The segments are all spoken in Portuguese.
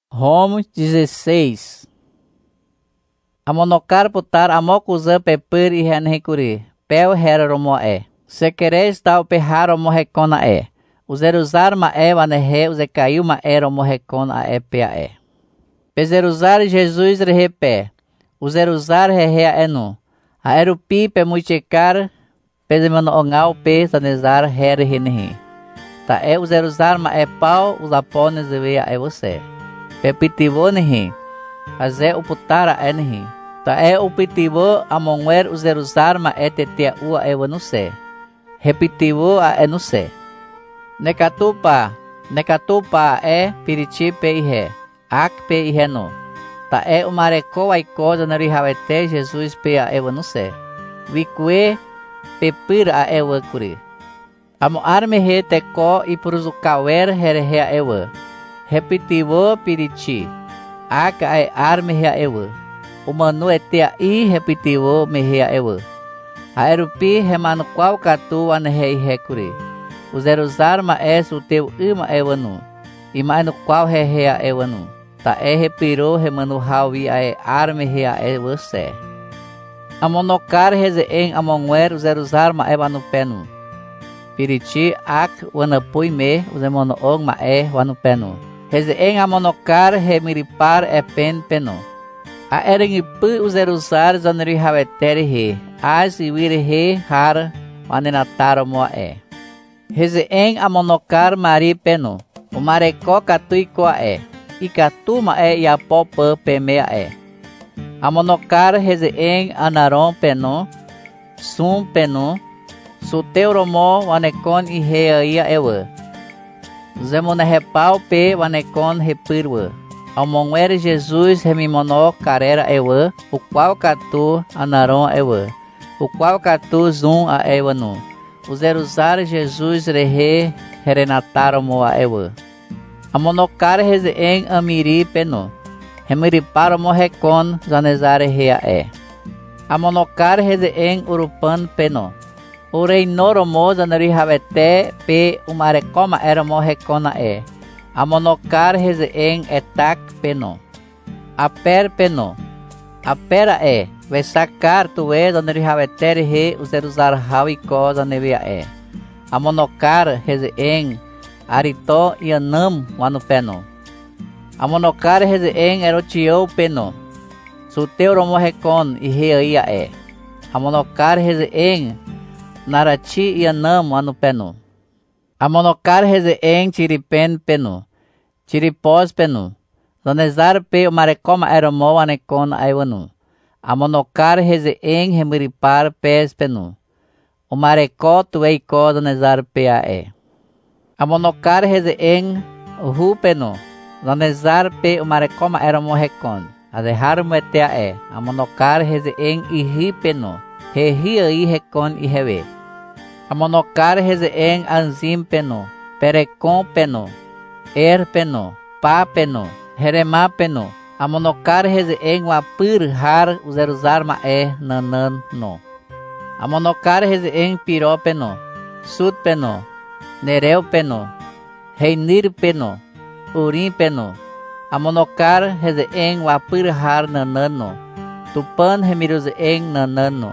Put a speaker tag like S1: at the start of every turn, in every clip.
S1: Romanos 16. Amonokar putar amokuza pepir ihan hekuri. Pel hera romoe. Se quereis tal perrar romorrecona é. Uzeruzar maé vanehe uzecaiu maé romorrecona é peaé. Pezeruzar Jesus rehepé. Uzeruzar rehea enu. Aerupi pemuichecar pezemano ongal pe zanezar her renehi. Ta é uzeruzar maé pau uzapones veia é você. Pepitivo nehi. Azé uputara enhi. Ta é upitivo amonwer uzeruzar maé tetia ua evanuse. Repitivo a enuse. Nekatupa é piriti peihe. Ak peihe no. Ta é umareko waiko zanarihawete Jesus pe a evanuse. Vikue pepir a ewa kuri. Amo armehe teko ipuruzukawer herehea ewa. Repitivo piriti. Ak a armehea ewa. Umanu etea I repitivo mehea ewa. Aerupi remano qual katu anehei hekuri. Uzeruzar maes o teu ima evanu. Ima no qual rehea evanu. Ta é repiro remano hawi ae armehea evase. Amonokar rezeeng amonwer uzeruzar maevanu penu. Piriti ak wanapui me uzemono og mae wanu penu. Rezeeng amonokar remiripar pen peno. A erengipu uzeruzar zanrihaveteri he. As iwire he har manenataro moe. Rezeeng amonokar mari peno. O marecó catuicoa é. Icatu mae iapopa pemea é. Amonokar rezeeng anaron peno. Sum peno. Suteuromo wanekon i heia ewa. Zemone repau pe wanekon repirwa. Almonwer Jesus remimono carera ewa. O qual catu anaron ewa. O qual catu zum a ewa no. Uzeruzar Jesus rehe herenataro moa ewa. Amonokar rezeeng amiri peno. Remiriparo morrecon zanezare rea é. Amonokar rezeeng urupan peno. Ureinoromo zanarihavete pe umarecoma era morrecona é. Amonokar rezeeng etak peno. Aper peno. Apera é. Vesakar tué zanarihavetere he uzeruzar hawiko zanevia é. Amonokar rezeeng arito yanam wanu peno. Amonokar rezeeng erotiou peno. Suteu morrecon e reia é. Amonokar rezeeng narati yanam wanu peno. Amonokar rezeeng tiripen peno. Tiripos peno. Zanezar pe o marecoma eromo anekon aiwanu. Amonokar rezeeng remiripar pes peno. O marecó tueiko zanezar pea é. Amonokar rezeeng hu peno. Zanezar pe o marecoma eromo recon. Azehar metea é. Amonokar rezeeng ihi peno. Rehi aí recon e rewe. Amonokar rezeeng anzim peno. Perecon peno. Peno. Pa peno. Herema peno. Amonokar rezeeng wapir har uzeruzar mae nanan no. Amonokar rezeeng piro peno. Sut peno. Nereu peno. Reinir peno. Urim peno. Amonokar rezeeng wapir har nanano. Tupan remiruzeeng nanano.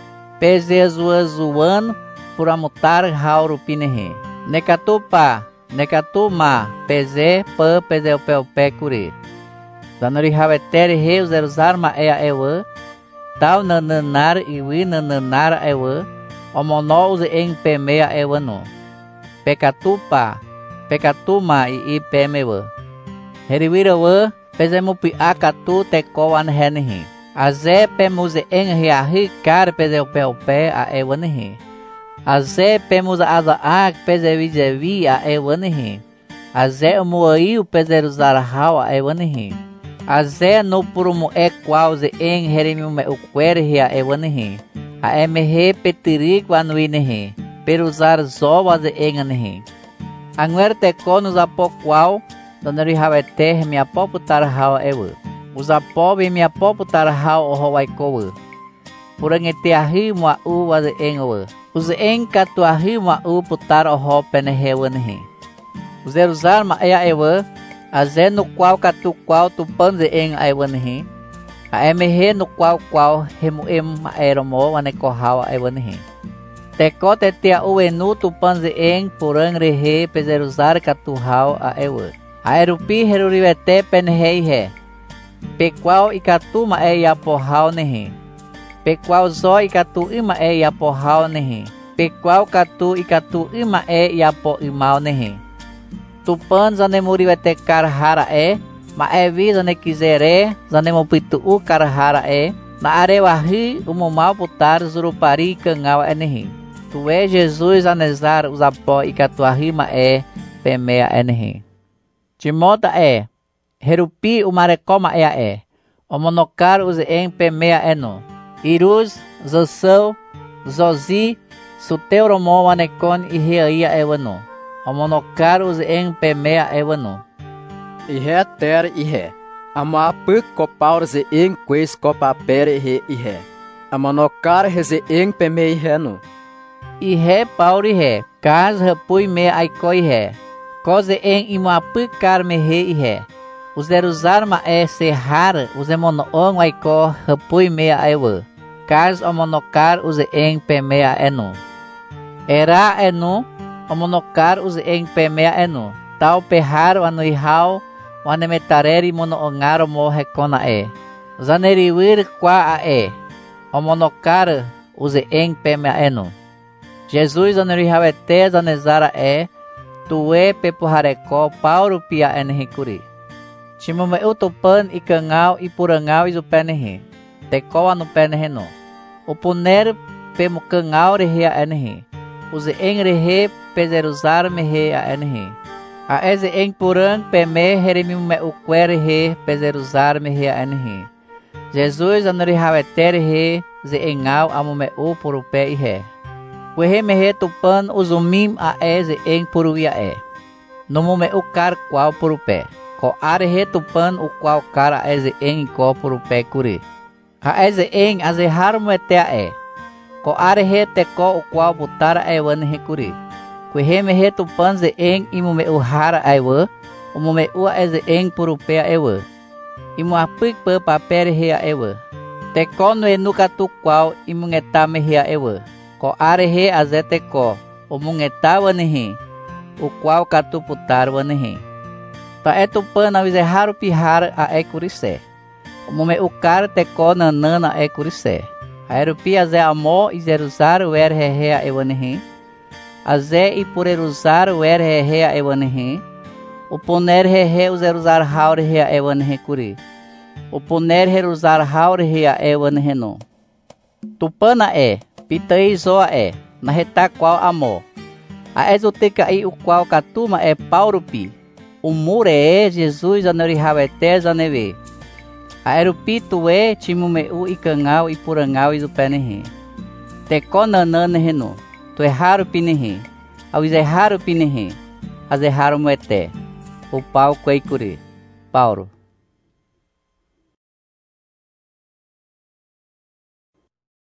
S1: Pezezuazuan puramutar hauru pinehe. Nekatupa. Nekatuma. Peze pa pezeupeupe kuri. Zanorihavetere he uzeruzar maea ewa. Tal nananar iwi nananar ewa. Omono uzeeng pemea ewa no. Pekatupa. Pekatuma i pemewa. Heriwirawa pezemupi akatu tekoan henehi. Aze pemuze eng riahi kar pezeupeupe a ewanehi. Aze pemuza aza ak pezevizevi a ewanehi. Aze umuaiu pezeruzar hau a ewanehi. Aze no purumu e quauze eng herimiume uquere ria ewanehi. A emehe petirico anuinehi. Peruzar zovaze enganehi. Anguer teko nos apoqual, danorihavete me apoputar hau ewa. Os apobe me apoputar hau o hawaikowa. Purangete ahi mua u waze engawa. Os enkatu ahi mua u putar o ho penehewanehi. Uzeruzar maea ewa. Aze no qual catu qual tu pan ze eng ai wanhi. A emehe no qual remuem ma eromo wane kohau ai wanhi. Teko tetia uenu tu pan ze eng purang rehe pezeruzar catu hau a ewe. A erupi herurivete penhei he. Pequal ikatu ma e yapohau nehi. Pequal zo ikatu ima e yapohau nehi. Pequal katu ikatu ima e yapo imau nehi. Tupan zane murivete karhara e. Ma e vi zane kizere zane mopitu u karhara e. Na arewahi umumau putar zurupari kangau enehi. Tu e Jesus anezar usapo ikatuahi ma e pemea enehi. Timota e. Herupi umarekoma ea e. Omonokar uze em pemea eno. Iruz, Zosau, Zozi, Suteuromo wanekon iheia ewano. Omonokar uze em pemea ewano.
S2: Ihe ter ihe. Ama puk kopaur ze em quis copa pere he ihe. Amonokar heze em pemei heno.
S1: Ihe pauri he. Kaz repui me aikoi he. Koze em imapuk kar me he ihe. Uzeruzar ma e serrar uze monoong waiko repui mea ewe. Kaz omonokar uze eng pemea enu. Era enu omonokar uze eng pemea enu. Tau pehar wanuihau wanemetareri monoongaro mo hekona e. Zaneriwir kwa a e. Omonokar uze eng pemea enu. Jesus zanerihau ete zanezara e. Tue pepuhareko pauru pia enhikuri. Chimumeu tupan ikangau ipurangau izupenehi. Tekoa no penehi no. Upuner pemukangau rehea enehi. Uze eng rehe pezeruzar mehea enehi. A eze eng purang peme herimimume ukwe rehe pezeruzar mehea enehi. Jesus anurihawete rehe ze engau amume u purupe ihe. Wehe mehe tupan uzumim a eze eng puruia e. Numume ukar qual purupe. Ko arehe tupan o qual cara eze eng ko purupe kuri. A eze eng azeharumu etea e. Ko arehe teko o qual butara ewan hekuri. Kwehe mehe tupan ze eng imume uhara ewa. Umume ua eze eng purupea ewa. Imu apik pe papere hea ewa. Teko no enuka tu qual imungeta mehea ewa. Ko arehe azeteko. Umungeta wanehi. O qual katu putar wanehi. Ta etupan avizeharu pihar a ecurise. Mume ukar teko nanana ecurise. Aerupi aze amo izeruzar wer hehea ewanehi. Aze ipureruzar wer hehea ewanehi. Uponer hehe uzeruzar haur hea ewanehi kuri. Uponer heruzar haur hea ewanehi no. Tupana e, pitei zoa e, na reta qual amo. A ezoteca i o qual katuma e paurupi. O mure e Jesus anurihawete zaneve. A erupito e timumeu ikangau ipurangau izupenehi. Teko nanane no. Tu erraru pinehi. Ao erraru pinehi. As erraru moete. O pau queicuri. Paulo.